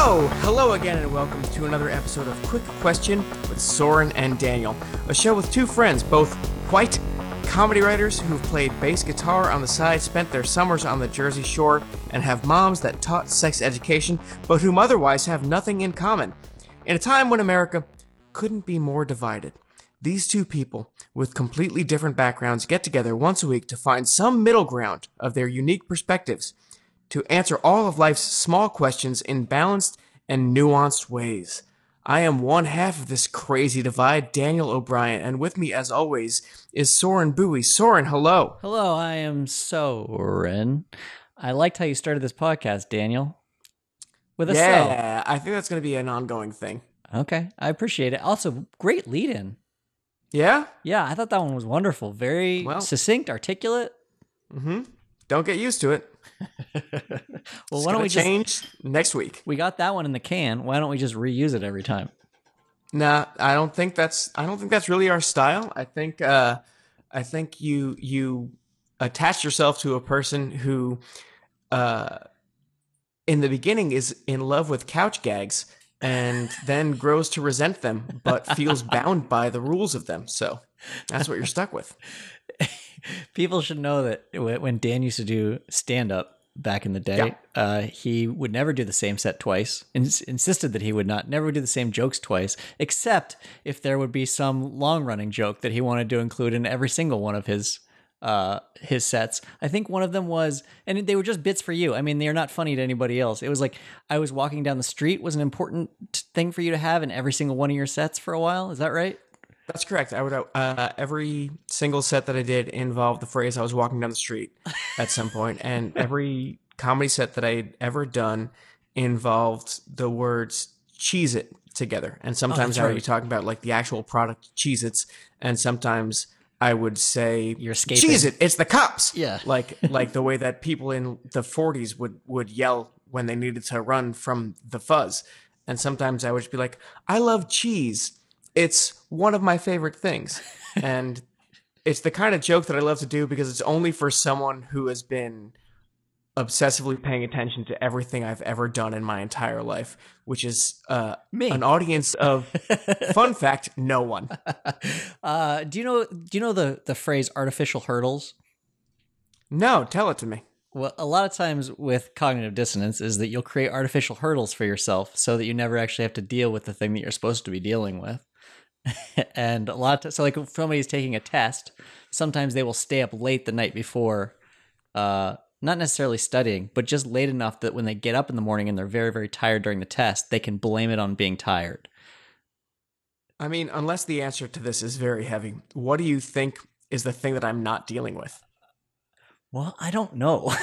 So, hello again and welcome to another episode of Quick Question with Soren and Daniel, a show with two friends, both white comedy writers who've played bass guitar on the side, spent their summers on the Jersey Shore, and have moms that taught sex education, but whom otherwise have nothing in common. In a time when America couldn't be more divided, these two people with completely different backgrounds get together once a week to find some middle ground of their unique perspectives, to answer all of life's small questions in balanced and nuanced ways. I am one half of this crazy divide, Daniel O'Brien, and with me, as always, is Soren Bowie. Soren, hello. Hello, I am Soren. I liked how you started this podcast, Daniel. With a Yeah, I think that's going to be an ongoing thing. Okay, I appreciate it. Also, great lead-in. Yeah? Yeah, I thought that one was wonderful. Very succinct, articulate. Mm-hmm. Don't get used to it. Well, why don't we change next week? We got that one in the can. Why don't we just reuse it every time? Nah, I don't think that's really our style. I think you attach yourself to a person who in the beginning is in love with couch gags and then grows to resent them but feels bound by the rules of them. So that's what you're stuck with. People should know that when Dan used to do stand-up back in the day, he would never do the same set twice. Insisted that he would never do the same jokes twice, except if there would be some long-running joke that he wanted to include in every single one of his sets. I think one of them was, and they were just bits for you. I mean, they're not funny to anybody else. It was like, I was walking down the street was an important thing for you to have in every single one of your sets for a while. Is that right? That's correct. I would every single set that I did involved the phrase "I was walking down the street" at some point, and every comedy set that I'd ever done involved the words "Cheez-It" together. And sometimes I would be talking about like the actual product Cheez-Its, and sometimes I would say "You're escaping. Cheez-It, it's the cops!" Yeah, like the way that people in the 40s would yell when they needed to run from the fuzz. And sometimes I would just be like, "I love cheese. It's one of my favorite things." And it's the kind of joke that I love to do because it's only for someone who has been obsessively paying attention to everything I've ever done in my entire life, which is me, an audience of, fun fact, no one. Do you know the phrase artificial hurdles? No, tell it to me. Well, a lot of times with cognitive dissonance is that you'll create artificial hurdles for yourself so that you never actually have to deal with the thing that you're supposed to be dealing with. And a lot of so like if somebody's taking a test, sometimes they will stay up late the night before, not necessarily studying, but just late enough that when they get up in the morning and they're very, very tired during the test, they can blame it on being tired. I mean, unless the answer to this is very heavy, what do you think is the thing that I'm not dealing with? Well, I don't know.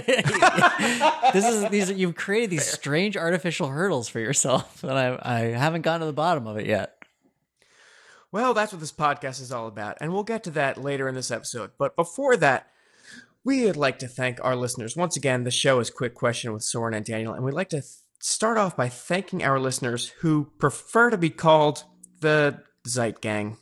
You've created these strange artificial hurdles for yourself, and I haven't gotten to the bottom of it yet. Well, that's what this podcast is all about, and we'll get to that later in this episode. But before that, we'd like to thank our listeners. Once again, the show is Quick Question with Soren and Daniel, and we'd like to start off by thanking our listeners who prefer to be called the Zeit Gang.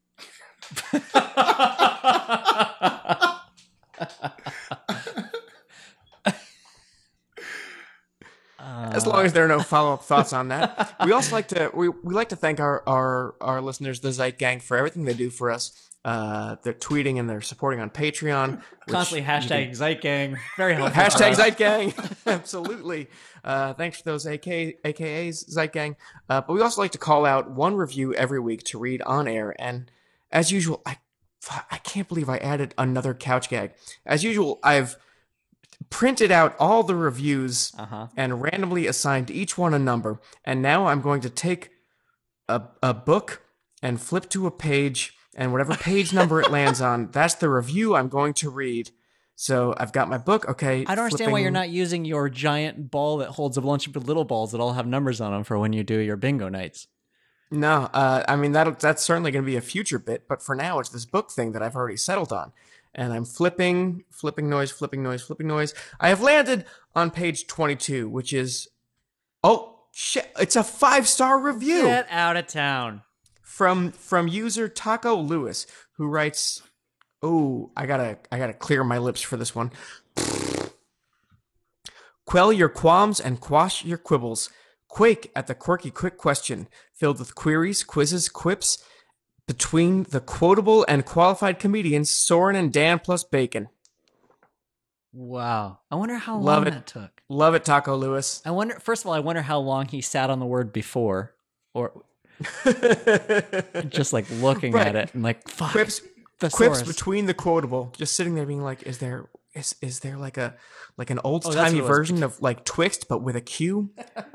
As long as there are no follow-up thoughts on that. We also like to we like to thank our listeners, the Zeit Gang, for everything they do for us. They're tweeting and they're supporting on Patreon. Constantly hashtag Zeit Gang. Very helpful. Hashtag Zeit Gang. Absolutely. Thanks for those AKAs, Zeit Gang. But we also like to call out one review every week to read on air. And as usual, I can't believe I added another couch gag. As usual, I've printed out all the reviews and randomly assigned each one a number. And now I'm going to take a book and flip to a page, and whatever page number it lands on, that's the review I'm going to read. So I've got my book. Okay. I don't understand why you're not using your giant ball that holds a bunch of little balls that all have numbers on them for when you do your bingo nights. No, I mean, that's certainly going to be a future bit, but for now, it's this book thing that I've already settled on. And I'm flipping noise. I have landed on page 22, which is, oh, shit, it's a 5-star review. Get out of town. From user Taco Lewis, who writes, oh, I gotta clear my lips for this one. Quell your qualms and quash your quibbles. Quake at the quirky quick question, filled with queries, quizzes, quips between the quotable and qualified comedians Soren and Dan plus Bacon. Wow. I wonder how Love long it. that took. Love it, Taco Lewis. I wonder, first of all, I wonder how long he sat on the word before, or just like looking Right. at it and like, fuck. Quips thesaurus. between the quotable, just sitting there being like, is there like an old that's timey what it was. version of like Twixt but with a Q?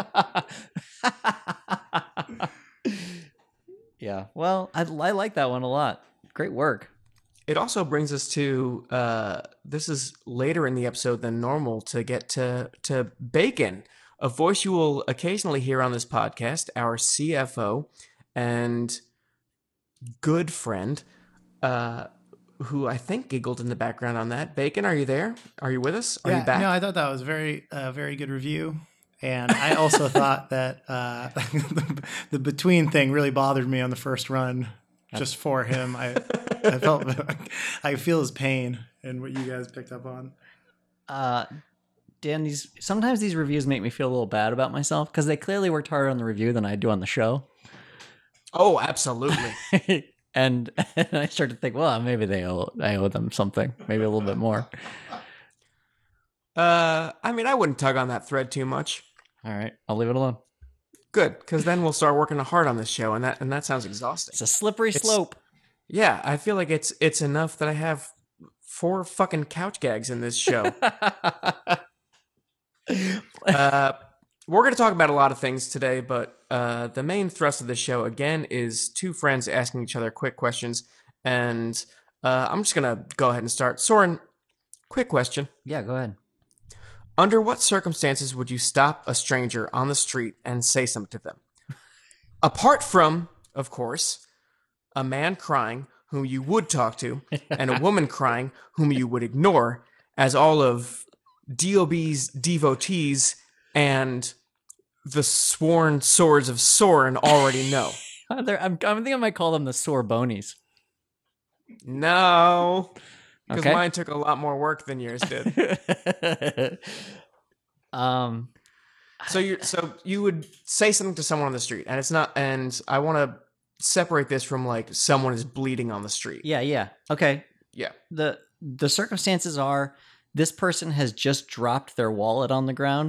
Yeah. Well, I like that one a lot. Great work. It also brings us to this is later in the episode than normal to get to Bacon, a voice you will occasionally hear on this podcast, our CFO and good friend, who I think giggled in the background on that. Bacon, are you there? Are you with us? Are you back? No, I thought that was very good review. And I also thought that the between thing really bothered me on the first run just for him. I I feel his pain and what you guys picked up on. Dan, sometimes these reviews make me feel a little bad about myself because they clearly worked harder on the review than I do on the show. Oh, absolutely. and I start to think, well, maybe I owe them something, maybe a little bit more. I mean, I wouldn't tug on that thread too much. All right, I'll leave it alone. Good, because then we'll start working hard on this show, and that sounds exhausting. It's a slippery slope. Yeah, I feel like it's enough that I have 4 fucking couch gags in this show. We're going to talk about a lot of things today, but the main thrust of the show, again, is 2 friends asking each other quick questions, and I'm just going to go ahead and start. Soren, quick question. Yeah, go ahead. Under what circumstances would you stop a stranger on the street and say something to them? Apart from, of course, a man crying whom you would talk to and a woman crying whom you would ignore, as all of DOB's devotees and the sworn swords of Soren already know. I think I might call them the sore bonies. No. Because Okay. mine took a lot more work than yours did. So you would say something to someone on the street, and it's not. And I want to separate this from like someone is bleeding on the street. Yeah. Okay. Yeah. The circumstances are this person has just dropped their wallet on the ground,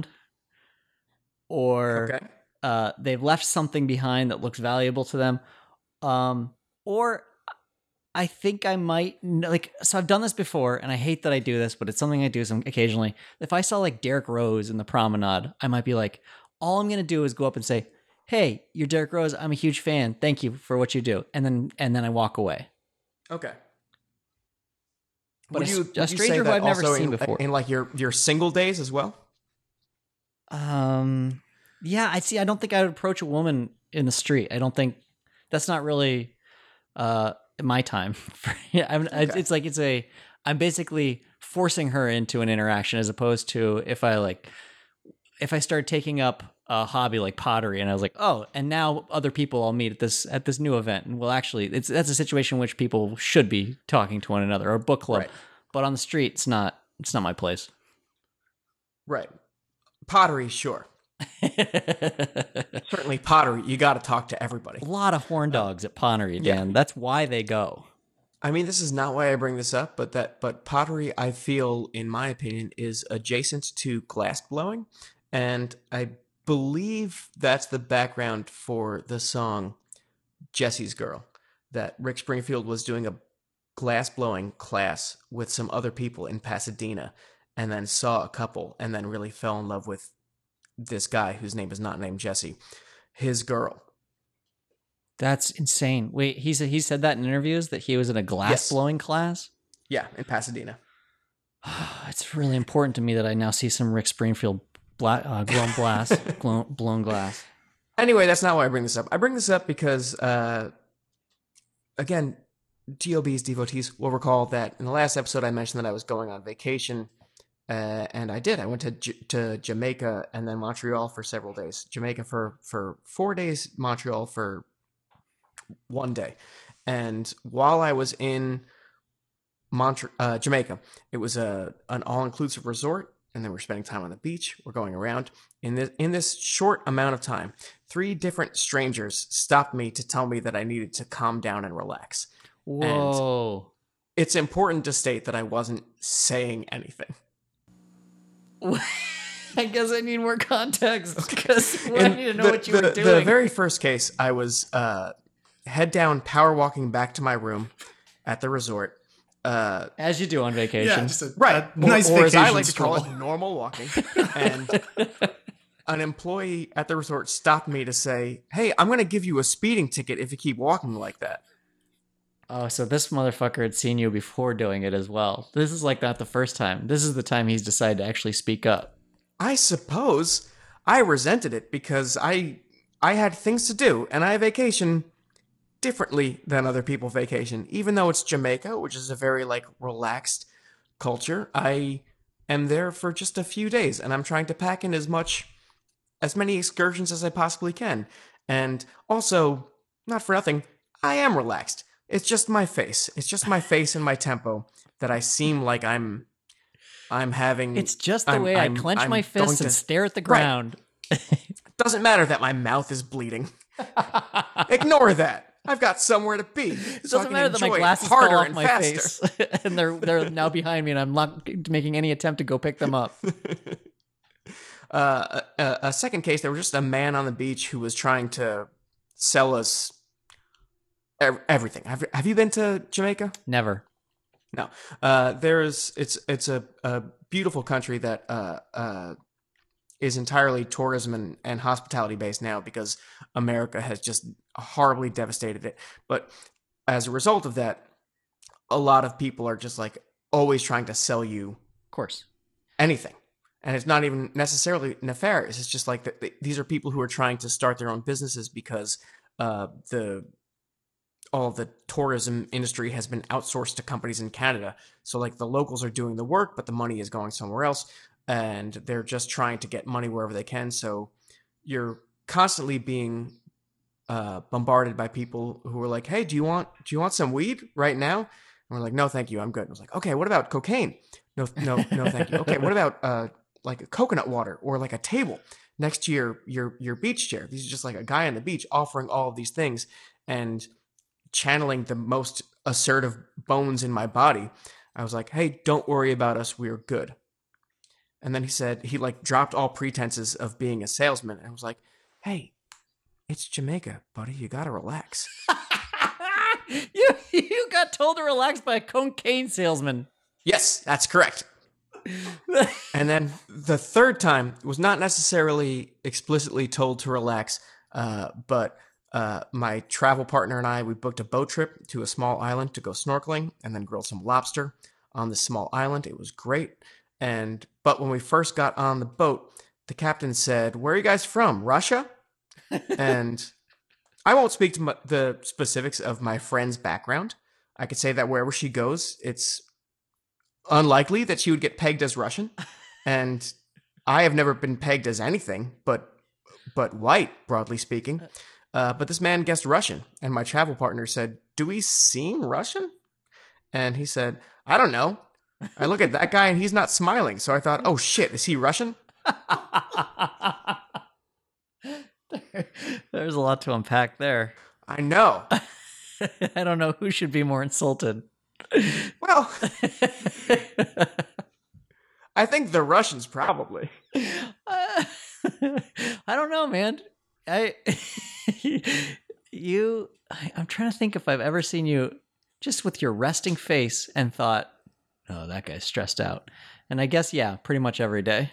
or Okay. They've left something behind that looks valuable to them, or I think I might so I've done this before, and I hate that I do this, but it's something I do occasionally. If I saw like Derek Rose in the promenade, I might be like, all I'm gonna do is go up and say, "Hey, you're Derek Rose. I'm a huge fan. Thank you for what you do," and then I walk away. Okay. But Would a say stranger who that I've never also seen before. in like your single days as well? Yeah, I don't think I would approach a woman in the street. I don't think that's not really my time. It's like I'm basically forcing her into an interaction, as opposed to if I start taking up a hobby like pottery and I was like, oh, and now other people I'll meet at this new event, and that's a situation in which people should be talking to one another, or a book club. Right. But on the street, it's not my place. Right. Pottery, sure. Certainly pottery, you got to talk to everybody. A lot of horn dogs at pottery, Dan. Yeah. That's why they go. I mean, this is not why I bring this up, but pottery, I feel, in my opinion, is adjacent to glass blowing, and I believe that's the background for the song Jesse's Girl, that Rick Springfield was doing a glass blowing class with some other people in Pasadena, and then saw a couple, and then really fell in love with this guy whose name is not named Jesse, his girl. That's insane. Wait, he said that in interviews that he was in a glass blowing class? Yeah, in Pasadena. It's really important to me that I now see some Rick Springfield blown glass. Anyway, that's not why I bring this up. I bring this up because, again, DOB's devotees will recall that in the last episode I mentioned that I was going on vacation, and I did. I went to Jamaica and then Montreal for several days. Jamaica for 4 days, Montreal for 1 day. And while I was in Jamaica, it was an all-inclusive resort. and then we're spending time on the beach. We're going around. In this short amount of time, 3 different strangers stopped me to tell me that I needed to calm down and relax. Whoa. And it's important to state that I wasn't saying anything. I guess I need more context because I need to know what you were doing. The very first case, I was head down, power walking back to my room at the resort. As you do on vacation. Yeah, just a or nice vacation as I like to stroll. call it, normal walking. And an employee at the resort stopped me to say, "Hey, I'm going to give you a speeding ticket if you keep walking like that." Oh, so this motherfucker had seen you before doing it as well. This is like not the first time. This is the time he's decided to actually speak up. I suppose I resented it because I had things to do, and I vacation differently than other people vacation. Even though it's Jamaica, which is a very relaxed culture, I am there for just a few days, and I'm trying to pack in as many excursions as I possibly can. And also, not for nothing, I am relaxed. It's just my face. It's just my face and my tempo that I seem like I'm having. It's just the way I clench my fists and stare at the ground. Right. Doesn't matter that my mouth is bleeding. Ignore that. I've got somewhere to be. It doesn't matter that my glasses fell off my face and they're now behind me and I'm not making any attempt to go pick them up. A second case, there was just a man on the beach who was trying to sell us everything. Have you been to Jamaica? Never. No. It's a beautiful country that is entirely tourism and hospitality based now because America has just horribly devastated it. But as a result of that, a lot of people are just always trying to sell you, of course, anything. And it's not even necessarily nefarious. It's just these are people who are trying to start their own businesses because all the tourism industry has been outsourced to companies in Canada. So the locals are doing the work, but the money is going somewhere else. And they're just trying to get money wherever they can. So you're constantly being bombarded by people who are like, "Hey, do you want some weed right now?" And we're like, "No, thank you, I'm good." And I was like, "Okay, what about cocaine?" No, thank you. Okay, what about coconut water or a table next to your beach chair? These are just a guy on the beach offering all of these things and channeling the most assertive bones in my body. I was like, "Hey, don't worry about us. We're good." And then he said, he dropped all pretenses of being a salesman. And I was like, "Hey, it's Jamaica, buddy. You got to relax." You got told to relax by a cocaine salesman. Yes, that's correct. And then the third time was not necessarily explicitly told to relax, but my travel partner and I, we booked a boat trip to a small island to go snorkeling and then grill some lobster on this small island. It was great. But when we first got on the boat, the captain said, "Where are you guys from? Russia?" And I won't speak to the specifics of my friend's background. I could say that wherever she goes, it's unlikely that she would get pegged as Russian. And I have never been pegged as anything but white, broadly speaking. But this man guessed Russian. And my travel partner said, "Do we seem Russian?" And he said, "I don't know. I look at that guy and he's not smiling." So I thought, "Oh shit, is he Russian?" There's a lot to unpack there. I know. I don't know who should be more insulted. Well, I think the Russians probably. I don't know, man. I'm trying to think if I've ever seen you just with your resting face and thought, "Oh, that guy's stressed out." And I guess, yeah, pretty much every day.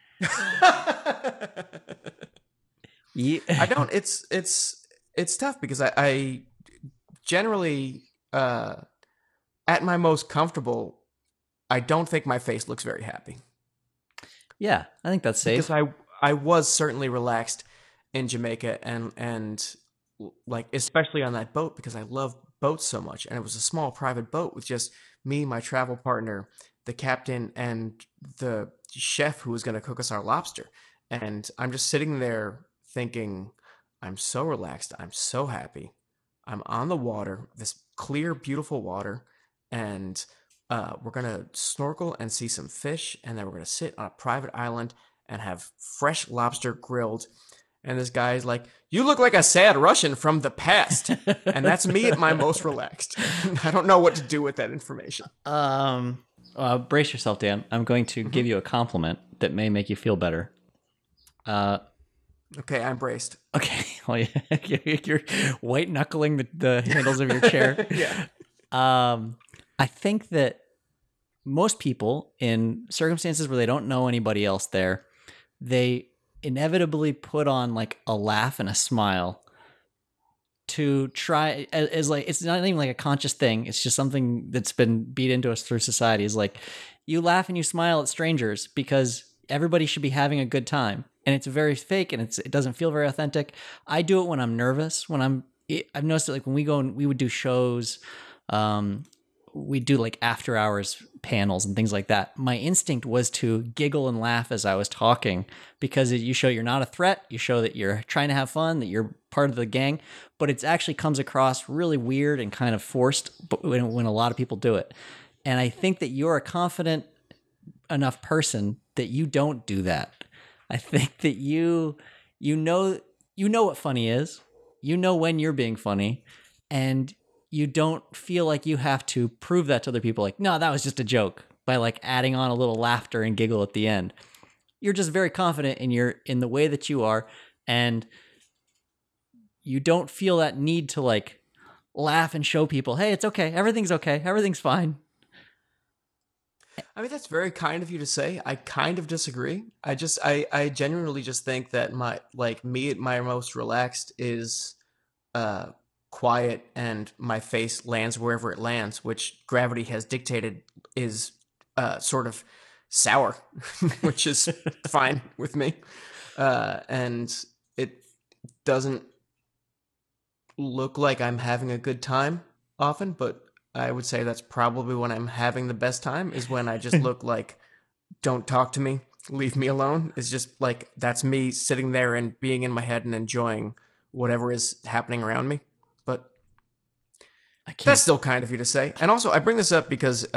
I don't. It's tough because I generally at my most comfortable, I don't think my face looks very happy. Yeah, I think that's safe. Because I was certainly relaxed in Jamaica and especially on that boat because I love boats so much, and it was a small private boat with just me, my travel partner, the captain, and the chef who was going to cook us our lobster. And I'm just sitting there thinking, I'm so relaxed. I'm so happy. I'm on the water, this clear, beautiful water. And we're gonna snorkel and see some fish, and then we're gonna sit on a private island and have fresh lobster grilled. And this guy's like, "You look like a sad Russian from the past," and that's me at my most relaxed. I don't know what to do with that information. Brace yourself, Dan. I'm going to give you a compliment that may make you feel better. Okay, I'm braced. Okay, well, you're white knuckling the handles of your chair. Yeah. I think that most people in circumstances where they don't know anybody else there, they inevitably put on like a laugh and a smile to try as like, it's not even like a conscious thing. It's just something that's been beat into us through society. Is like, you laugh and you smile at strangers because everybody should be having a good time. And it's very fake and it doesn't feel very authentic. I do it when I'm nervous, I've noticed it like when we go and we would do shows, we do like after hours panels and things like that. My instinct was to giggle and laugh as I was talking because you show you're not a threat. You show that you're trying to have fun, that you're part of the gang, but it actually comes across really weird and kind of forced when a lot of people do it. And I think that you're a confident enough person that you don't do that. I think that you know what funny is. You know when you're being funny, and you don't feel like you have to prove that to other people. Like, no, that was just a joke, by like adding on a little laughter and giggle at the end. You're just very confident in the way that you are, and you don't feel that need to like laugh and show people, hey, it's okay, everything's fine. I mean, that's very kind of you to say. I kind of disagree. I genuinely just think that me at my most relaxed is quiet, and my face lands wherever it lands, which gravity has dictated is sort of sour, which is fine with me. And it doesn't look like I'm having a good time often, but I would say that's probably when I'm having the best time, is when I just look like, don't talk to me, leave me alone. It's just like, that's me sitting there and being in my head and enjoying whatever is happening around me. But that's still kind of you to say. And also, I bring this up because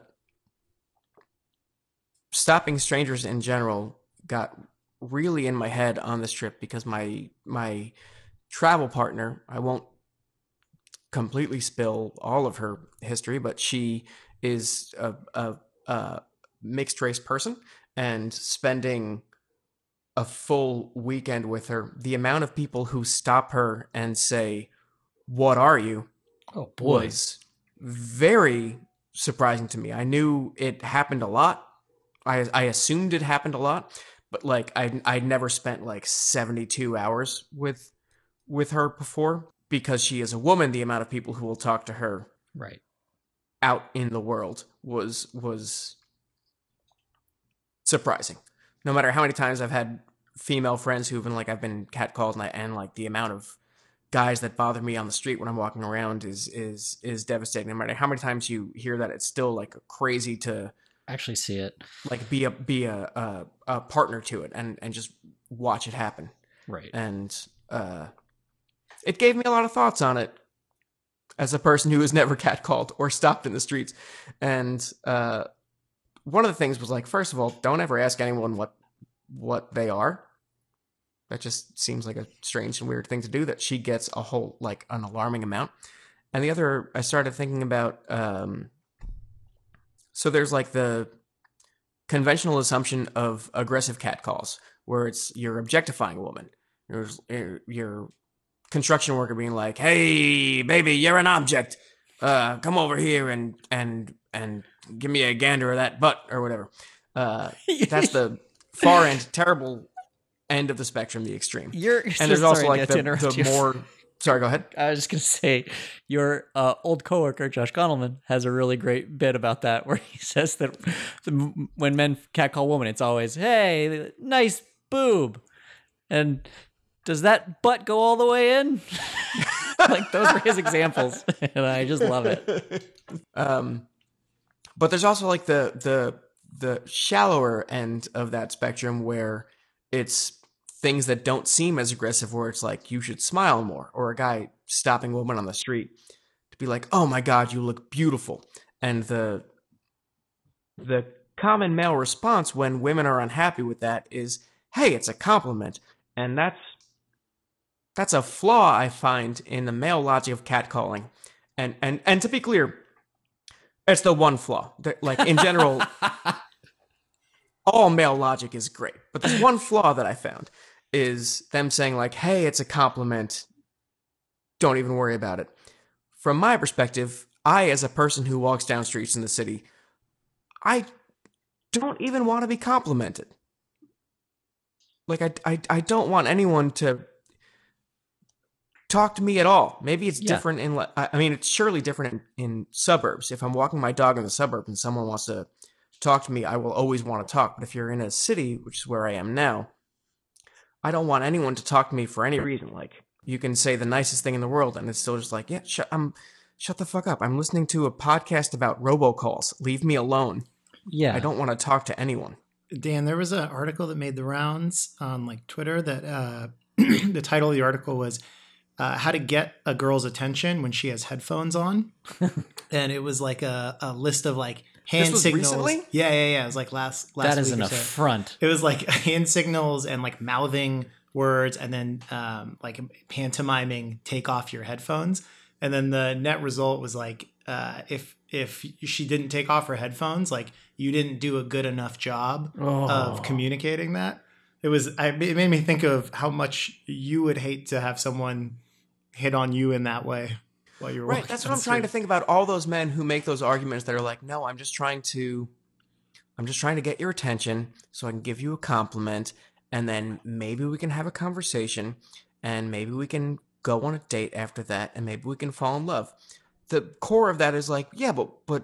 stopping strangers in general got really in my head on this trip, because my travel partner, I won't completely spill all of her history, but she is a mixed race person, and spending a full weekend with her, the amount of people who stop her and say, "What are you?" Oh boy, was very surprising to me. I knew it happened a lot. I assumed it happened a lot, but like I'd never spent like 72 hours with her before. Because she is a woman, the amount of people who will talk to her right out in the world was surprising. No matter how many times I've had female friends who've been like, I've been catcalled, and like the amount of guys that bother me on the street when I'm walking around is devastating. No matter how many times you hear that, it's still like crazy to actually see it, like be a partner to it and just watch it happen. Right. And it gave me a lot of thoughts on it as a person who was never catcalled or stopped in the streets. And one of the things was like, first of all, don't ever ask anyone what they are. That just seems like a strange and weird thing to do, that she gets a whole, like an alarming amount. And the other, I started thinking about, so there's like the conventional assumption of aggressive catcalls, where it's you're objectifying a woman. You're construction worker being like, "Hey, baby, you're an object. Come over here and give me a gander of that butt," or whatever. That's the far end, terrible end of the spectrum, the extreme. And there's also like the more. Sorry, go ahead. I was just gonna say, your old coworker Josh Gondelman has a really great bit about that, where he says that when men catcall women, it's always, "Hey, nice boob," and does that butt go all the way in? Like, those are his examples, and I just love it. But there's also like the shallower end of that spectrum, where it's things that don't seem as aggressive, where it's like, you should smile more, or a guy stopping a woman on the street to be like, "Oh my God, you look beautiful," and the the common male response when women are unhappy with that is, hey, it's a compliment. And that's a flaw I find in the male logic of catcalling. And to be clear, it's the one flaw. Like, in general, all male logic is great. But there's one flaw that I found is them saying, like, hey, it's a compliment. Don't even worry about it. From my perspective, I, as a person who walks down streets in the city, I don't even want to be complimented. Like, I don't want anyone to talk to me at all. Maybe it's different in, I mean, it's surely different in suburbs. If I'm walking my dog in the suburb and someone wants to talk to me, I will always want to talk. But if you're in a city, which is where I am now, I don't want anyone to talk to me for any reason. Like, you can say the nicest thing in the world and it's still just like, yeah, shut the fuck up. I'm listening to a podcast about robocalls. Leave me alone. Yeah. I don't want to talk to anyone. Dan, there was an article that made the rounds on like Twitter that the title of the article was how to get a girl's attention when she has headphones on. And it was like a list of like hand signals. Recently? Yeah. It was like last that is week an or so. affront. It was like hand signals and like mouthing words and then like pantomiming take off your headphones. And then the net result was like if she didn't take off her headphones, like you didn't do a good enough job of communicating that. It made me think of how much you would hate to have someone hit on you in that way while you're walking. Right, that's what I'm trying to think about. All those men who make those arguments that are like, no, I'm just trying to get your attention so I can give you a compliment, and then maybe we can have a conversation, and maybe we can go on a date after that, and maybe we can fall in love. The core of that is like, yeah, but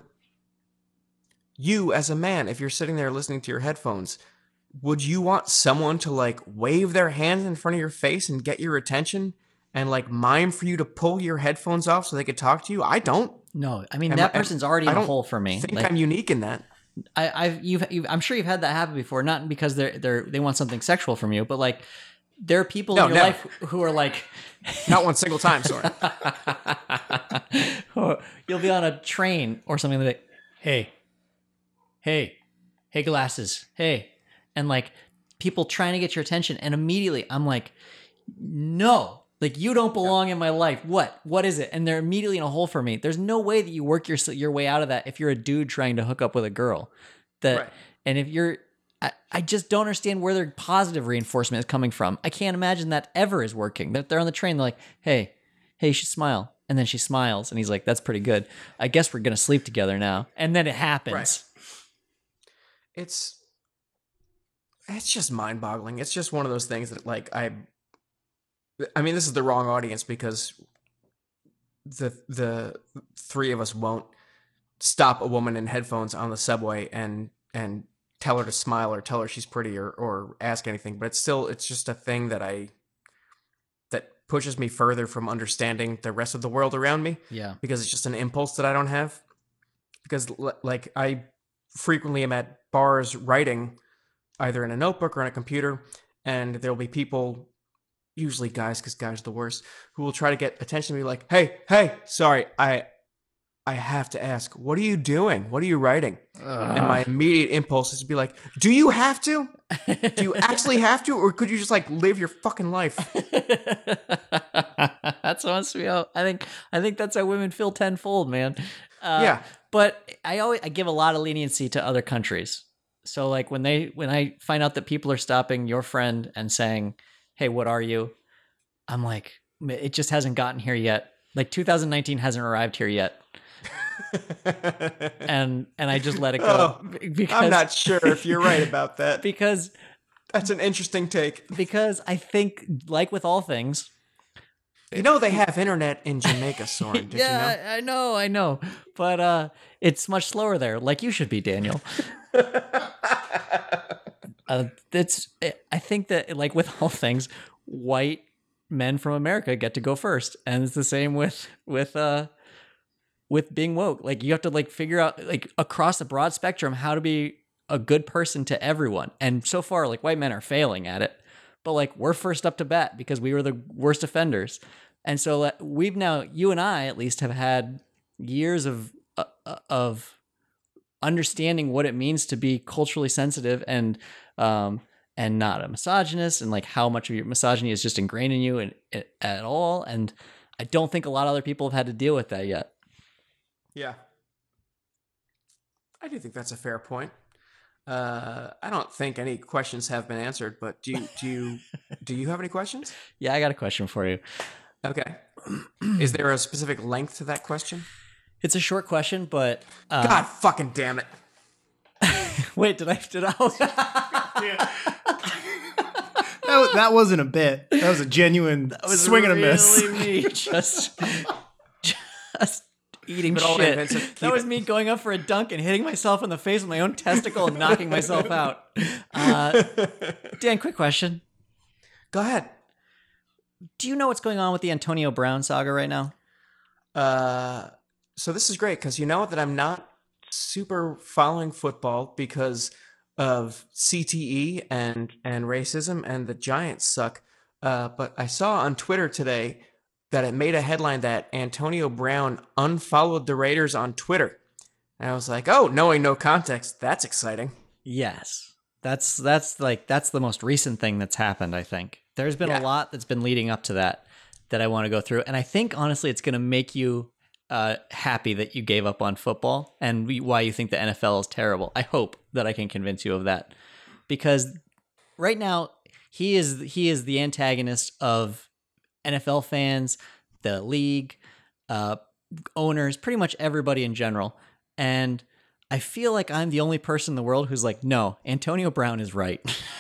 you as a man, if you're sitting there listening to your headphones, would you want someone to like wave their hands in front of your face and get your attention and like mime for you to pull your headphones off so they could talk to you? I don't. No, I mean, that person's already in a hole for me. I think like, I'm unique in that. I'm sure you've had that happen before, not because they want something sexual from you, but like there are people in your life who are like, not one single time, sorry. You'll be on a train or something like, hey, glasses, hey, and like people trying to get your attention, and immediately I'm like, no. Like, you don't belong in my life. What is it? And they're immediately in a hole for me. There's no way that you work your way out of that if you're a dude trying to hook up with a girl. Right. And if you're, I just don't understand where their positive reinforcement is coming from. I can't imagine that ever is working. They're on the train. They're like, hey, you should smile. And then she smiles. And he's like, that's pretty good. I guess we're going to sleep together now. And then it happens. Right. It's just mind-boggling. It's just one of those things that like I mean, this is the wrong audience because the three of us won't stop a woman in headphones on the subway and tell her to smile or tell her she's pretty or ask anything. But it's just a thing that pushes me further from understanding the rest of the world around me. Yeah. Because it's just an impulse that I don't have. Because like I frequently am at bars writing either in a notebook or on a computer, and there'll be people, usually guys, because guys are the worst, who will try to get attention and be like, hey, sorry, I have to ask, what are you doing? What are you writing? And my immediate impulse is to be like, do you have to? Do you actually have to? Or could you just like live your fucking life? That's must be how, I think that's how women feel tenfold, man. Yeah. But I give a lot of leniency to other countries. So like when I find out that people are stopping your friend and saying, hey, what are you? I'm like, it just hasn't gotten here yet. Like 2019 hasn't arrived here yet. and I just let it go. Because I'm not sure if you're right about that. Because that's an interesting take. Because I think, like with all things, they have internet in Jamaica, Soren. Did you know? I know. But it's much slower there, like you should be, Daniel. I think that, like with all things, white men from America get to go first, and it's the same with being woke. Like you have to like figure out like across the broad spectrum how to be a good person to everyone. And so far, like white men are failing at it, but like we're first up to bat because we were the worst offenders. And so we've now, you and I at least, have had years of understanding what it means to be culturally sensitive and not a misogynist, and like how much of your misogyny is just ingrained in you and at all. And I don't think a lot of other people have had to deal with that yet. Yeah. I do think that's a fair point. I don't think any questions have been answered, but do you have any questions? Yeah, I got a question for you. Okay. Is there a specific length to that question? It's a short question, but God fucking damn it. wait, did I That wasn't a bit. That was a genuine swing and a miss. Me just eating Keep it all in, shit. Vincent. Keep That was it. me going up for a dunk and hitting myself in the face with my own testicle and knocking myself out. Dan, quick question. Go ahead. Do you know what's going on with the Antonio Brown saga right now? So this is great because you know that I'm not super following football because of CTE and racism, and the Giants suck. But I saw on Twitter today that it made a headline that Antonio Brown unfollowed the Raiders on Twitter. And I was like, oh, knowing no context, that's exciting. Yes. That's the most recent thing that's happened, I think. There's been a lot that's been leading up to that I want to go through. And I think, honestly, it's going to make you happy that you gave up on football and why you think the NFL is terrible. I hope that I can convince you of that. Because right now, he is the antagonist of NFL fans, the league, owners, pretty much everybody in general. And I feel like I'm the only person in the world who's like, no, Antonio Brown is right.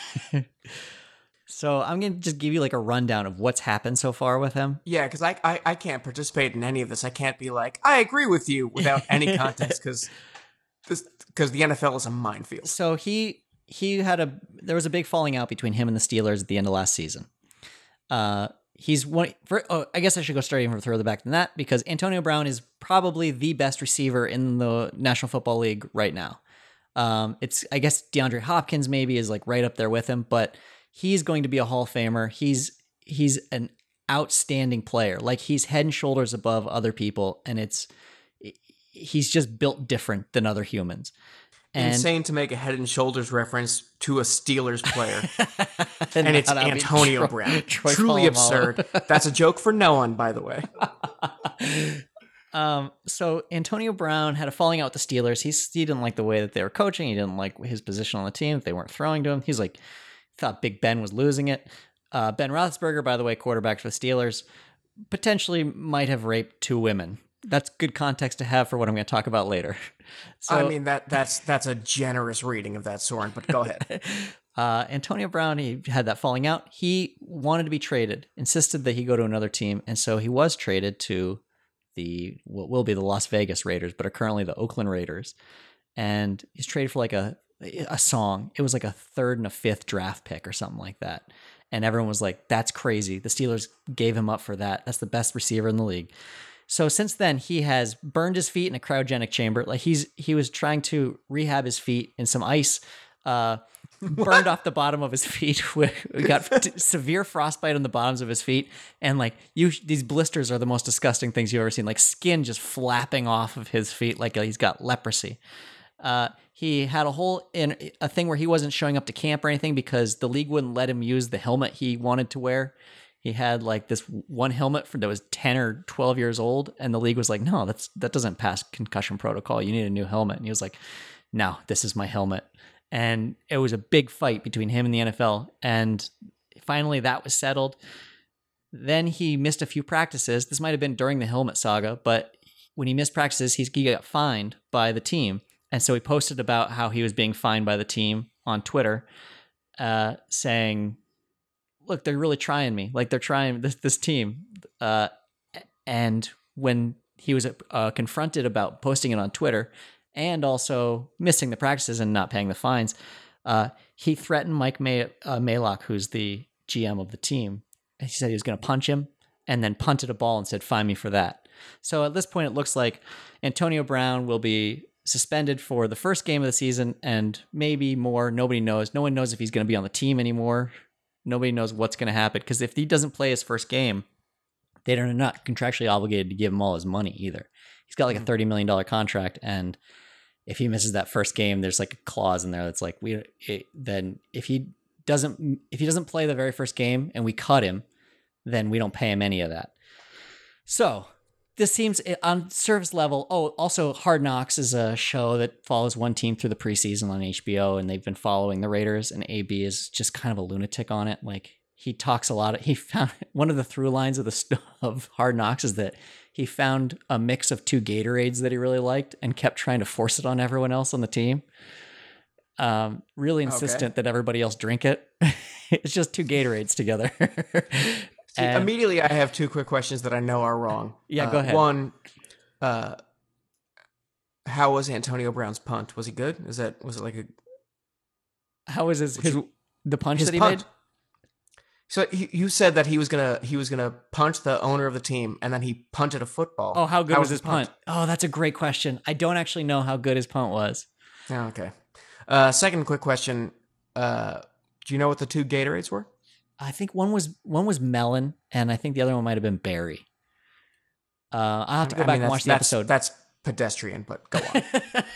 So I'm going to just give you like a rundown of what's happened so far with him. Yeah, because I can't participate in any of this. I can't be like, I agree with you without any context because the NFL is a minefield. So there was a big falling out between him and the Steelers at the end of last season. I guess I should go straight even further back than that, because Antonio Brown is probably the best receiver in the National Football League right now. I guess DeAndre Hopkins maybe is like right up there with him, but he's going to be a Hall of Famer. He's an outstanding player. Like, he's head and shoulders above other people, and he's just built different than other humans. And insane to make a Head and Shoulders reference to a Steelers player. and it's Antonio Brown. Truly absurd. That's a joke for no one, by the way. So Antonio Brown had a falling out with the Steelers. He didn't like the way that they were coaching. He didn't like his position on the team. They weren't throwing to him. He's like, thought Big Ben was losing it. Ben Roethlisberger, by the way, quarterback for the Steelers, potentially might have raped 2 women. That's good context to have for what I'm going to talk about later. So, I mean, that's a generous reading of that, Soren, but go ahead. Antonio Brown, he had that falling out. He wanted to be traded, insisted that he go to another team, and so he was traded to what will be the Las Vegas Raiders, but are currently the Oakland Raiders. And he's traded for like a song. It was like a 3rd and a 5th draft pick or something like that. And everyone was like, that's crazy. The Steelers gave him up for that. That's the best receiver in the league. So since then, he has burned his feet in a cryogenic chamber. Like, he was trying to rehab his feet in some ice, burned off the bottom of his feet. We got severe frostbite on the bottoms of his feet. And like, these blisters are the most disgusting things you've ever seen. Like, skin just flapping off of his feet like he's got leprosy. He had a thing where he wasn't showing up to camp or anything because the league wouldn't let him use the helmet he wanted to wear. He had like this one helmet that was 10 or 12 years old, and the league was like, no, that doesn't pass concussion protocol. You need a new helmet. And he was like, no, this is my helmet. And it was a big fight between him and the NFL. And finally that was settled. Then he missed a few practices. This might have been during the helmet saga, but when he missed practices, he got fined by the team. And so he posted about how he was being fined by the team on Twitter, saying, look, they're really trying me. Like, they're trying this team. And when he was confronted about posting it on Twitter and also missing the practices and not paying the fines, he threatened Mike Mayock, who's the GM of the team. He said he was going to punch him, and then punted a ball and said, fine me for that. So at this point, it looks like Antonio Brown will be suspended for the first game of the season and maybe more. Nobody knows. No one knows if he's going to be on the team anymore. Nobody knows what's going to happen, because if he doesn't play his first game, they're not contractually obligated to give him all his money either. He's got like a $30 million contract, and if he misses that first game, there's like a clause in there that's like then if he doesn't play the very first game and we cut him, then we don't pay him any of that. So this seems on surface level. Oh, also Hard Knocks is a show that follows one team through the preseason on HBO, and they've been following the Raiders, and AB is just kind of a lunatic on it. Like, he talks a lot. He found one of the through lines of Hard Knocks is that he found a mix of 2 Gatorades that he really liked and kept trying to force it on everyone else on the team. Really insistent that everybody else drink it. It's just 2 Gatorades together. See, immediately I have 2 quick questions that I know are wrong. Yeah, go ahead. One, how was Antonio Brown's punt? Was he good? Was it like a? How was the punch his that he punt made? So you said that he was gonna punch the owner of the team, and then he punted a football. Oh, how good was his punt? Oh, that's a great question. I don't actually know how good his punt was. Oh, okay. Second quick question. Do you know what the 2 Gatorades were? I think one was melon, and I think the other one might have been berry. I'll have to go back and watch the episode. That's pedestrian, but go on.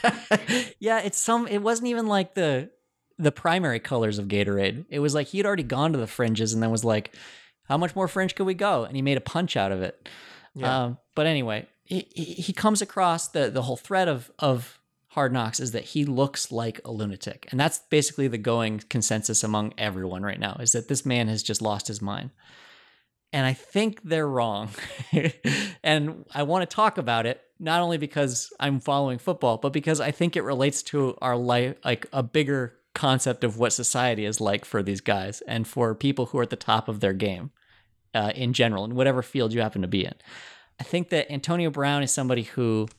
Yeah, it wasn't even like the primary colors of Gatorade. It was like he had already gone to the fringes and then was like, how much more fringe could we go? And he made a punch out of it. Yeah. But anyway, he comes across the whole thread of Hard Knocks is that he looks like a lunatic. And that's basically the going consensus among everyone right now, is that this man has just lost his mind. And I think they're wrong. And I want to talk about it, not only because I'm following football, but because I think it relates to our life, like a bigger concept of what society is like for these guys and for people who are at the top of their game in general, in whatever field you happen to be in. I think that Antonio Brown is somebody who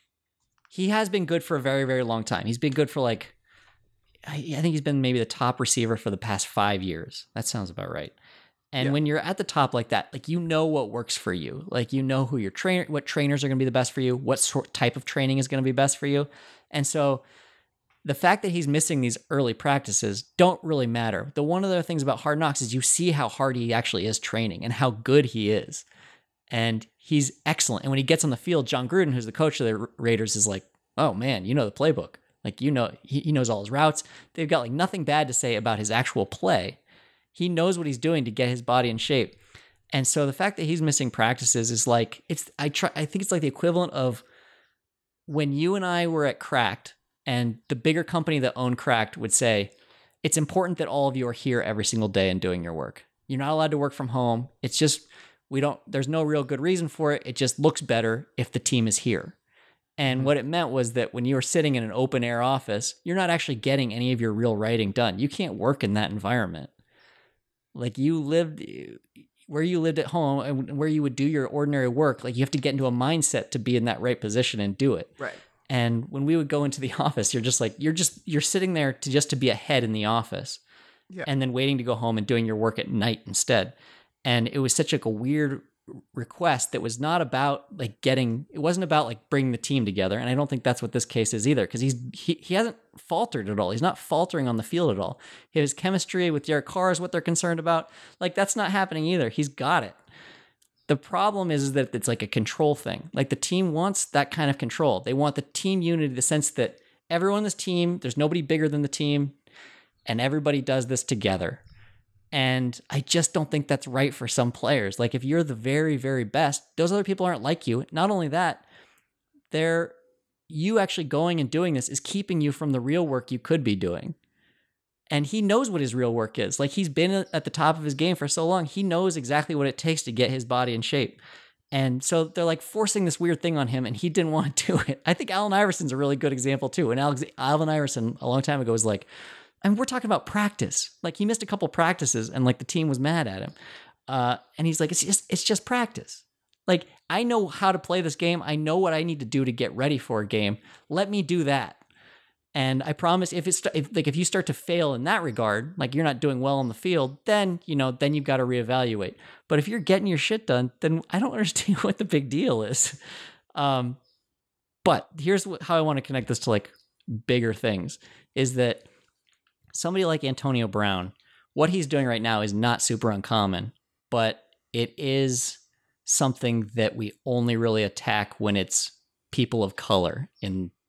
he has been good for a very, very long time. He's been good for I think he's been maybe the top receiver for the past 5 years. That sounds about right. And when you're at the top like that, like, you know what works for you. Like, you know who your what trainers are going to be the best for you, what type of training is going to be best for you. And so the fact that he's missing these early practices don't really matter. The one of the things about Hard Knocks is you see how hard he actually is training and how good he is. And he's excellent. And when he gets on the field, John Gruden, who's the coach of the Raiders, is like, oh man, you know the playbook. Like, you know, he knows all his routes. They've got like nothing bad to say about his actual play. He knows what he's doing to get his body in shape. And so the fact that he's missing practices is like, I think it's like the equivalent of when you and I were at Cracked and the bigger company that owned Cracked would say, it's important that all of you are here every single day and doing your work. You're not allowed to work from home. It's just, there's no real good reason for it. It just looks better if the team is here. And what it meant was that when you were sitting in an open air office, you're not actually getting any of your real writing done. You can't work in that environment. Like, where you lived at home and where you would do your ordinary work, like, you have to get into a mindset to be in that right position and do it. Right. And when we would go into the office, you're just like, you're sitting there to be a head in the office. Yeah. And then waiting to go home and doing your work at night instead. And it was such like a weird request that was not about it wasn't about bringing the team together. And I don't think that's what this case is either, because he hasn't faltered at all. He's not faltering on the field at all. His chemistry with Derek Carr is what they're concerned about. Like, that's not happening either. He's got it. The problem is that it's like a control thing. Like, the team wants that kind of control. They want the team unity, the sense that everyone on this team, there's nobody bigger than the team, and everybody does this together. And I just don't think that's right for some players. Like, if you're the very, very best, those other people aren't like you. Not only that, you actually going and doing this is keeping you from the real work you could be doing. And he knows what his real work is. Like, he's been at the top of his game for so long. He knows exactly what it takes to get his body in shape. And so they're like forcing this weird thing on him, and he didn't want to do it. I think Allen Iverson's a really good example too. And Allen Iverson a long time ago was like, I mean, we're talking about practice. Like, he missed a couple practices and like the team was mad at him. And he's like, it's just practice. Like, I know how to play this game. I know what I need to do to get ready for a game. Let me do that. And I promise if you start to fail in that regard, like you're not doing well on the field, then you've got to reevaluate. But if you're getting your shit done, then I don't understand what the big deal is. But here's how I want to connect this to like bigger things is that somebody like Antonio Brown, what he's doing right now is not super uncommon, but it is something that we only really attack when it's people of color in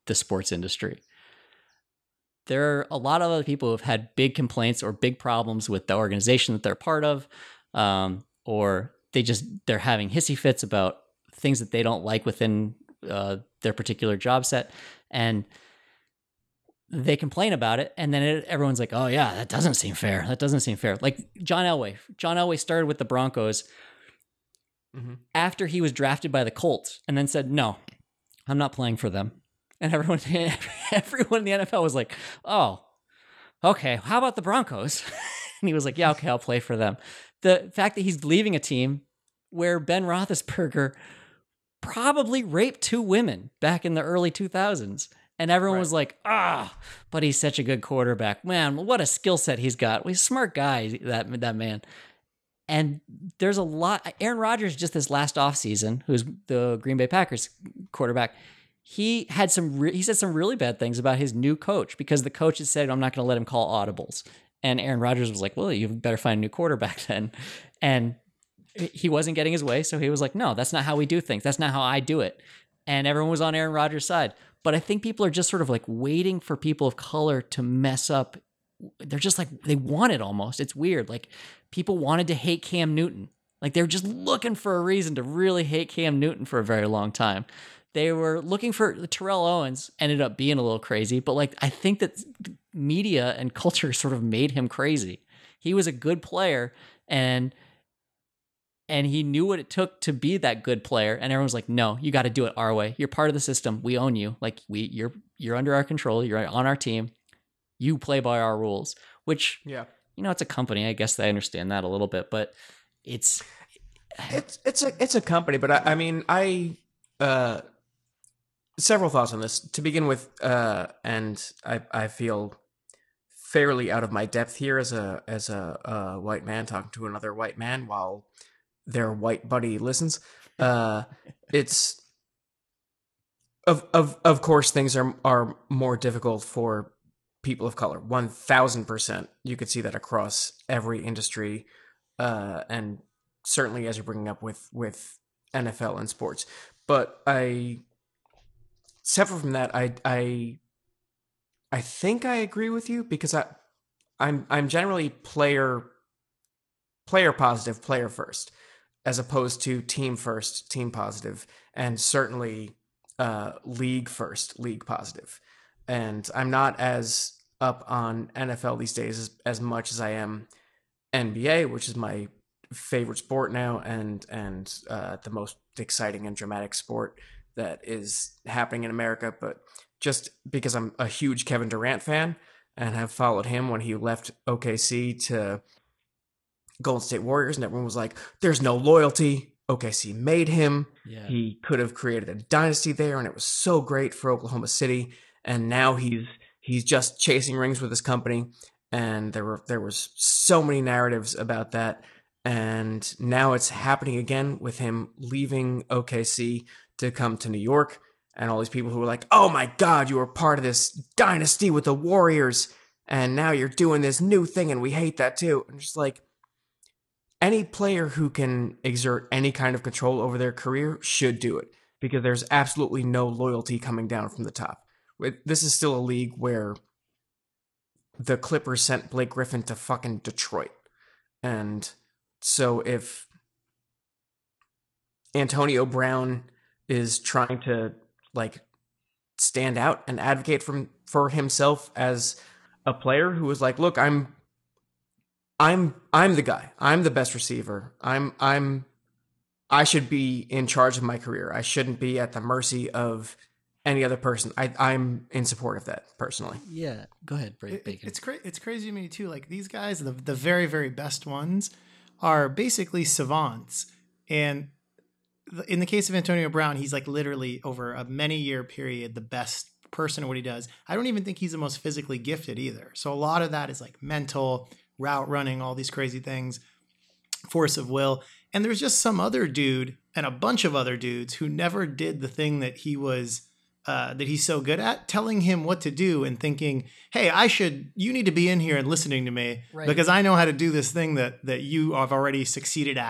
the sports industry. There are a lot of other people who have had big complaints or big problems with the organization that they're part of, or they're having hissy fits about things that they don't like within their particular job set, and they complain about it, and then everyone's like, "Oh yeah, that doesn't seem fair. That doesn't seem fair." Like John Elway. John Elway started with the Broncos after he was drafted by the Colts, and then said, "No, I'm not playing for them." And everyone in the NFL was like, "Oh, okay. How about the Broncos?" And he was like, "Yeah, okay, I'll play for them." The fact that he's leaving a team where Ben Roethlisberger probably raped 2 women back in the early 2000s. And everyone was like, but he's such a good quarterback. Man, what a skill set he's got. He's a smart guy, that man. And there's a lot. Aaron Rodgers, just this last offseason, who's the Green Bay Packers quarterback, he said some really bad things about his new coach because the coach had said, "I'm not going to let him call audibles." And Aaron Rodgers was like, "Well, you better find a new quarterback then." And he wasn't getting his way, so he was like, "No, that's not how we do things. That's not how I do it." And everyone was on Aaron Rodgers' side. But I think people are just sort of like waiting for people of color to mess up. They're just like, they want it almost. It's weird. Like people wanted to hate Cam Newton. Like they're just looking for a reason to really hate Cam Newton for a very long time. They were looking for Terrell Owens, ended up being a little crazy, but like I think that media and culture sort of made him crazy. He was a good player and he knew what it took to be that good player. And everyone's like, "No, you got to do it our way. You're part of the system. We own you. Like you're under our control. You're on our team. You play by our rules." Which, it's a company. I guess I understand that a little bit, but it's a company. But I mean, several thoughts on this to begin with. And I feel fairly out of my depth here as a white man talking to another white man while their white buddy listens. It's of course things are more difficult for people of color. 1000%. You could see that across every industry, and certainly as you're bringing up with NFL and sports. But separate from that, I think I agree with you because I'm generally player positive, player first, as opposed to team first, team positive, and certainly league first, league positive. And I'm not as up on NFL these days as much as I am NBA, which is my favorite sport now, and the most exciting and dramatic sport that is happening in America. But just because I'm a huge Kevin Durant fan and have followed him when he left OKC to Golden State Warriors, and everyone was like, "There's no loyalty. OKC made him. Yeah. He could have created a dynasty there, and it was so great for Oklahoma City." And now he's just chasing rings with his company, and there was so many narratives about that. And now it's happening again with him leaving OKC to come to New York, and all these people who were like, "Oh my God, you were part of this dynasty with the Warriors, and now you're doing this new thing, and we hate that too." And just like, any player who can exert any kind of control over their career should do it, because there's absolutely no loyalty coming down from the top. This is still a league where the Clippers sent Blake Griffin to fucking Detroit. And so if Antonio Brown is trying to like stand out and advocate for himself as a player who is like, "Look, I'm the guy. I'm the best receiver. I should be in charge of my career. I shouldn't be at the mercy of any other person." I'm in support of that personally. Yeah, go ahead, Bacon. It's crazy to me too. Like these guys, the very, very best ones are basically savants. And in the case of Antonio Brown, he's like literally over a many-year period the best person at what he does. I don't even think he's the most physically gifted either. So a lot of that is like mental, route running, all these crazy things, force of will. And there's just some other dude and a bunch of other dudes who never did the thing that he's so good at, telling him what to do and thinking, "Hey, you need to be in here and listening to me, right, because I know how to do this thing that you have already succeeded at."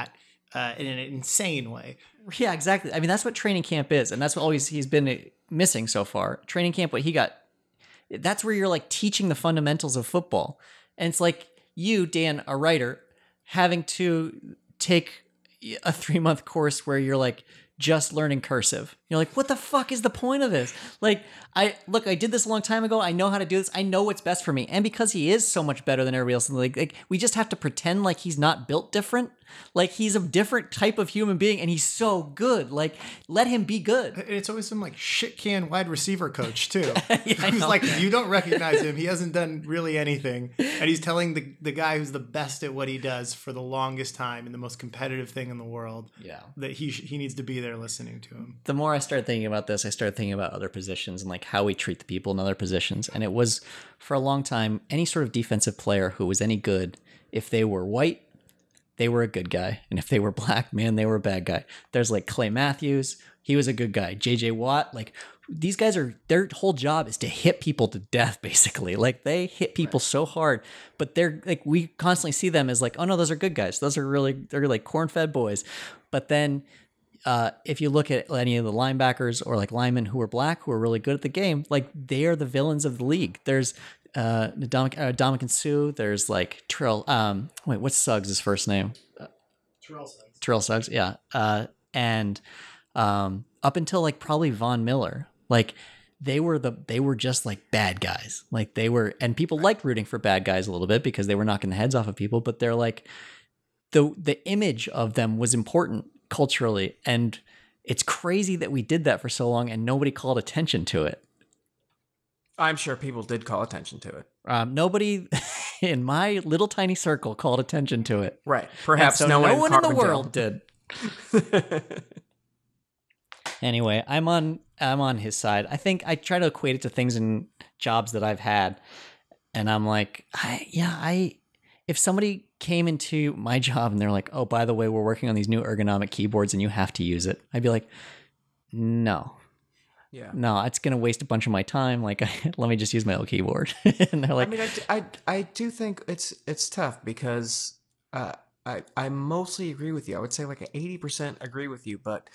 in an insane way. Yeah, exactly. I mean, that's what training camp is, and that's what always he's been missing so far. Training camp, what he got, that's where you're like teaching the fundamentals of football. And it's like you, Dan, a writer, having to take a 3-month course where you're like just learning cursive. You're like, what the fuck is the point of this? Like, I did this a long time ago. I know how to do this. I know what's best for me. And because he is so much better than everybody else in the league, like we just have to pretend like he's not built different. Like he's a different type of human being and he's so good. Like, let him be good. It's always some like shit can wide receiver coach too. Yeah, He's like, you don't recognize him. He hasn't done really anything. And he's telling the guy who's the best at what he does for the longest time and the most competitive thing in the world. Yeah. That he needs to be there listening to him. The more I started thinking about this, I started thinking about other positions and like how we treat the people in other positions. And it was for a long time, any sort of defensive player who was any good, if they were white, they were a good guy. And if they were black, man, they were a bad guy. There's like Clay Matthews. He was a good guy. JJ Watt, like these guys their whole job is to hit people to death, basically. Like they hit people so hard, but they're like, we constantly see them as like, oh no, those are good guys. They're like corn-fed boys. But then if you look at any of the linebackers or like linemen who are black, who are really good at the game, like they are the villains of the league. There's Ndamukong Suh. There's like Trill. What's Suggs' first name? Terrell Suggs. Yeah. And up until like probably Von Miller, like they were just like bad guys. Like they were, and people liked rooting for bad guys a little bit because they were knocking the heads off of people. But they're like the image of them was important culturally, and it's crazy that we did that for so long and nobody called attention to it. I'm sure people did call attention to it. Nobody in my little tiny circle called attention to it. Right. Perhaps so no one in the world did. Anyway, I'm on his side. I think I try to equate it to things in jobs that I've had, and I'm like, if somebody came into my job and they're like, oh, by the way, we're working on these new ergonomic keyboards and you have to use it, I'd be like, no. Yeah. No, it's going to waste a bunch of my time. Like, let me just use my old keyboard. And they're like, I mean, I do think it's tough because I mostly agree with you. I would say like 80% agree with you, but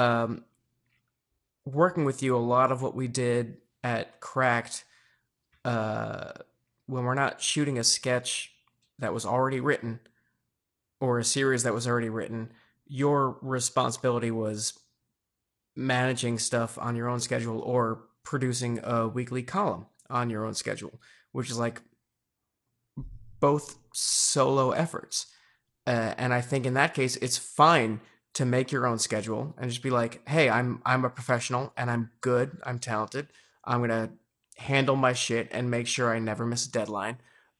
working with you, a lot of what we did at Cracked, when we're not shooting a sketch that was already written or a series that was already written, your responsibility was managing stuff on your own schedule or producing a weekly column on your own schedule, which is like both solo efforts. And I think in that case, it's fine to make your own schedule and just be like, hey, I'm a professional and I'm good. I'm talented. I'm going to handle my shit and make sure I never miss a deadline.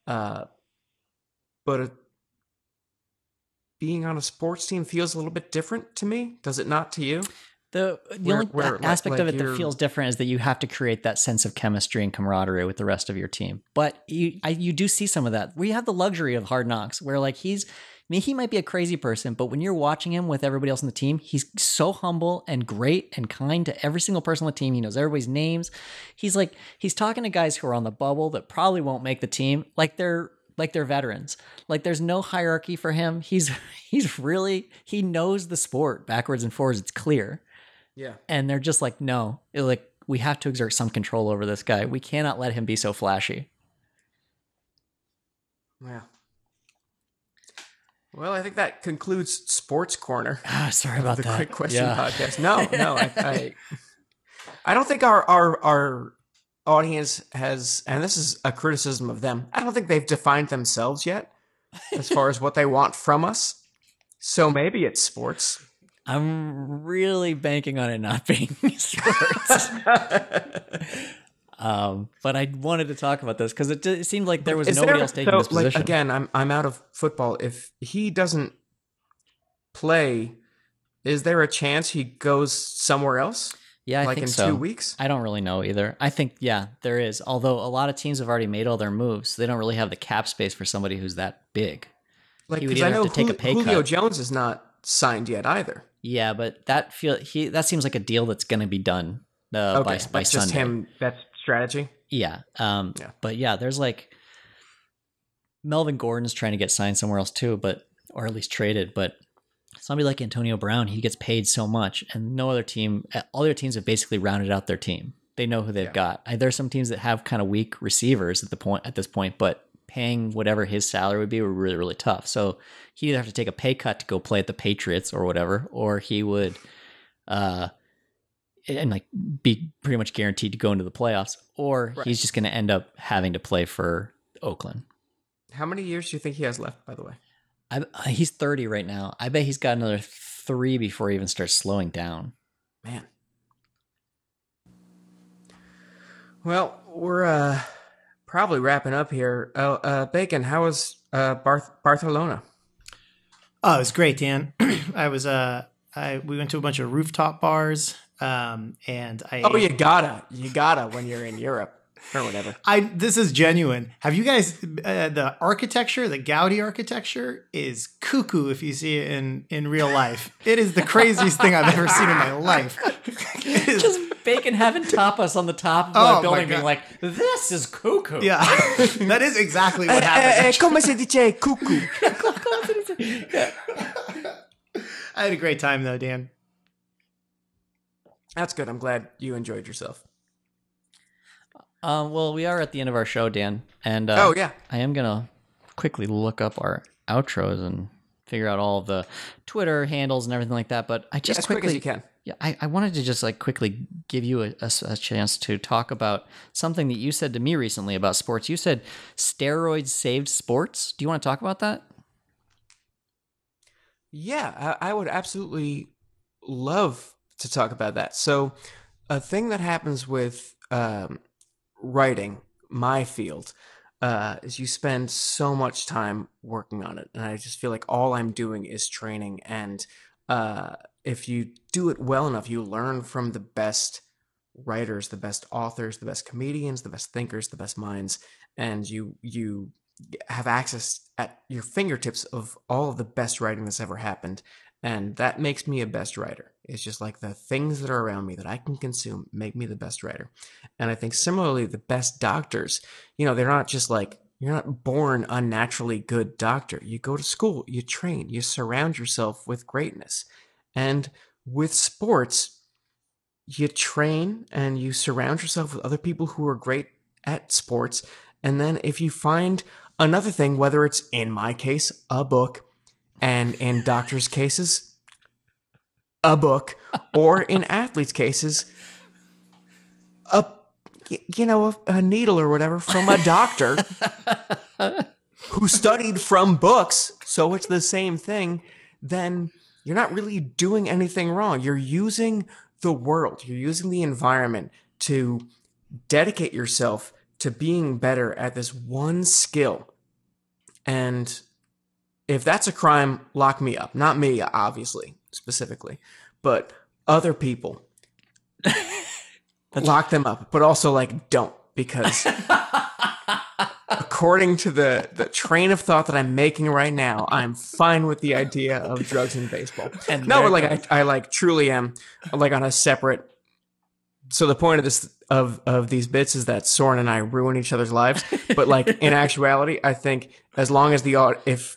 But being on a sports team feels a little bit different to me. Does it not to you? The only aspect of it that feels different is that you have to create that sense of chemistry and camaraderie with the rest of your team. But you do see some of that. We have the luxury of Hard Knocks where like he might be a crazy person, but when you're watching him with everybody else on the team, he's so humble and great and kind to every single person on the team. He knows everybody's names. He's talking to guys who are on the bubble that probably won't make the team, like they're veterans. Like there's no hierarchy for him. He knows the sport backwards and forwards. It's clear. Yeah. And they're just like, no, we have to exert some control over this guy. We cannot let him be so flashy. Yeah. Well, I think that concludes Sports Corner. Sorry about the that. Quick Question podcast. No, I don't think our audience has, and this is a criticism of them, I don't think they've defined themselves yet as far as what they want from us. So maybe it's sports. I'm really banking on it not being sports. But I wanted to talk about this because it seemed like there was nobody else taking this position. Like, again, I'm out of football. If he doesn't play, is there a chance he goes somewhere else? Yeah, I think so. Like in 2 weeks? I don't really know either. I think, yeah, there is. Although a lot of teams have already made all their moves, so they don't really have the cap space for somebody who's that big. Like, he would either have to take a pay cut. Julio Jones is not signed yet either. Yeah, but that seems like a deal that's going to be done by Sunday. Just him. That's strategy. Yeah. But yeah, there's like Melvin Gordon's trying to get signed somewhere else too, or at least traded. But somebody like Antonio Brown, he gets paid so much, and no other team, all their teams have basically rounded out their team. They know who they've got. There's some teams that have kind of weak receivers at this point, but paying whatever his salary would be really, really tough. So he'd either have to take a pay cut to go play at the Patriots or whatever, or he would and like be pretty much guaranteed to go into the playoffs, or he's just going to end up having to play for Oakland. How many years do you think he has left, by the way? He's 30 right now. I bet he's got another 3 before he even starts slowing down. Man. Well, we're probably wrapping up here. Bacon, how was Barcelona? Oh, it was great, Dan. We went to a bunch of rooftop bars, and you gotta when you're in Europe or whatever. This is genuine. Have you guys the architecture, the Gaudi architecture is cuckoo if you see it in real life. It is the craziest thing I've ever seen in my life. Just Bacon having tapas on the top of the building being like, this is cuckoo. Yeah. That is exactly what happened. Come se dice cuckoo. I had a great time though, Dan. That's good. I'm glad you enjoyed yourself. Well, we are at the end of our show, Dan. And I am going to quickly look up our outros and figure out all of the Twitter handles and everything like that. But I just as quickly, quick as you can. Yeah, I wanted to just like quickly give you a chance to talk about something that you said to me recently about sports. You said steroids saved sports. Do you want to talk about that? Yeah, I would absolutely love to talk about that. So a thing that happens with writing, my field, is you spend so much time working on it. And I just feel like all I'm doing is training. And if you do it well enough, you learn from the best writers, the best authors, the best comedians, the best thinkers, the best minds. And you have access at your fingertips of all of the best writing that's ever happened. And that makes me a best writer. It's just like the things that are around me that I can consume make me the best writer. And I think similarly, the best doctors, they're not just like, you're not born a naturally good doctor. You go to school, you train, you surround yourself with greatness. And with sports, you train and you surround yourself with other people who are great at sports. And then if you find another thing, whether it's, in my case, a book, and in doctors' cases, a book, or in athletes' cases, a needle or whatever from a doctor who studied from books, so it's the same thing, then you're not really doing anything wrong. You're using the world, you're using the environment to dedicate yourself to being better at this one skill. And if that's a crime, lock me up. Not me, obviously, specifically, but other people. Lock them up, but also don't, because according to the train of thought that I'm making right now, I'm fine with the idea of drugs in baseball. And no, but I truly am on a separate. So the point of this of these bits is that Soren and I ruin each other's lives, but in actuality, I think as long as if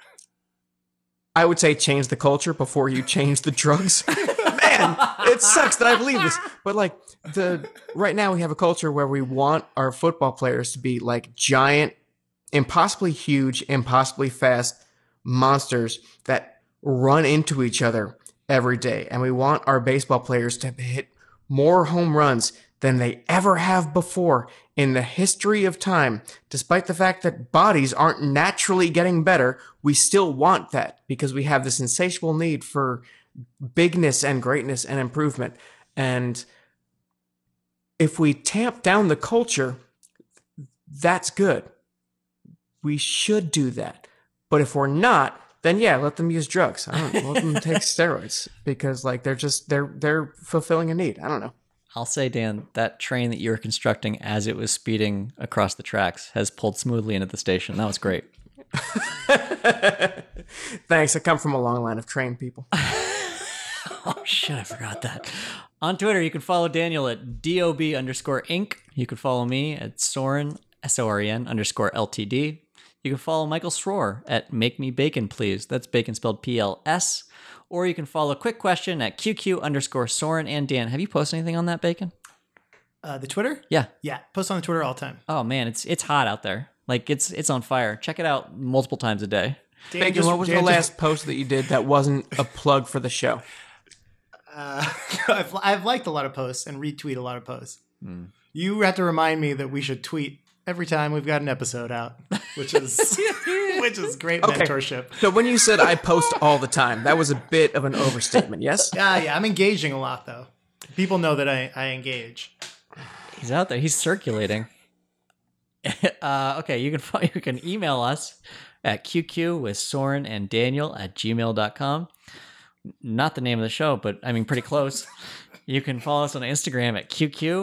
I would say change the culture before you change the drugs. Man, it sucks that I believe this, but right now we have a culture where we want our football players to be giant, impossibly huge, impossibly fast monsters that run into each other every day, and we want our baseball players to hit more home runs than they ever have before in the history of time. Despite the fact that bodies aren't naturally getting better, we still want that because we have this insatiable need for bigness and greatness and improvement. And if we tamp down the culture, that's good. We should do that. But if we're not, then yeah, let them use drugs. I don't know, let them take steroids because they're fulfilling a need. I don't know. I'll say, Dan, that train that you were constructing as it was speeding across the tracks has pulled smoothly into the station. That was great. Thanks. I come from a long line of trained people. Oh, shit, I forgot that. On Twitter, you can follow Daniel at DOB_Inc. You can follow me at Soren, SOREN_LTD. You can follow Michael Schroer at Make Me Bacon, Please. That's bacon spelled PLS. Or you can follow Quick Question at QQ_Soren and Dan. Have you posted anything on that, Bacon? The Twitter? Yeah. Yeah, post on the Twitter all the time. Oh man, it's hot out there. Like it's on fire. Check it out multiple times a day. Bacon, what was the last post that you did that wasn't a plug for the show? I've liked a lot of posts and retweet a lot of posts. You have to remind me that we should tweet every time we've got an episode out, which is great mentorship. So when you said I post all the time, that was a bit of an overstatement, yes? Yeah, I'm engaging a lot though. People know that I engage. He's out there. He's circulating. Okay, you can email us at qqwithsorenanddaniel@gmail.com. Not the name of the show, but I mean pretty close. You can follow us on Instagram at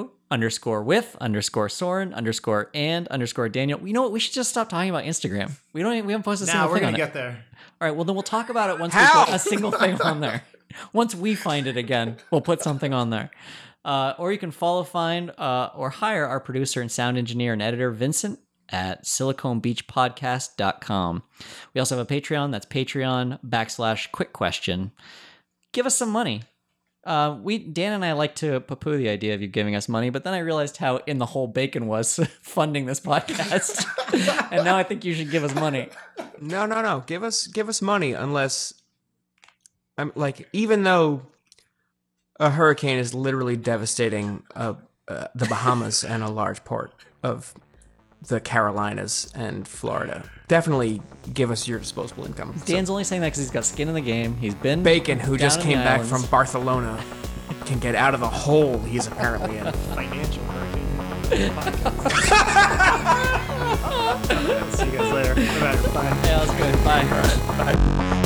QQ_with_Soren_and_Daniel. You know what? We should just stop talking about Instagram. We haven't posted a single thing on it. We're gonna get there. All right, well then we'll talk about it once we put a single thing on there. Once we find it again, we'll put something on there. Or you can find, or hire our producer and sound engineer and editor, Vincent, at siliconebeachpodcast.com. We also have a Patreon. That's Patreon.com/QuickQuestion. Give us some money. Dan and I like to poo-poo the idea of you giving us money, but then I realized how in the hole Bacon was funding this podcast. And now I think you should give us money. No. Give us money unless even though a hurricane is literally devastating the Bahamas and a large part of the Carolinas and Florida. Definitely give us your disposable income. Dan's only saying that because he's got skin in the game. He's been Bacon, who just down in came the back islands. from Barcelona, can get out of the hole he's apparently in. Financial hurricane. See you guys later. Bye. Yeah, that's good. Bye. Bye.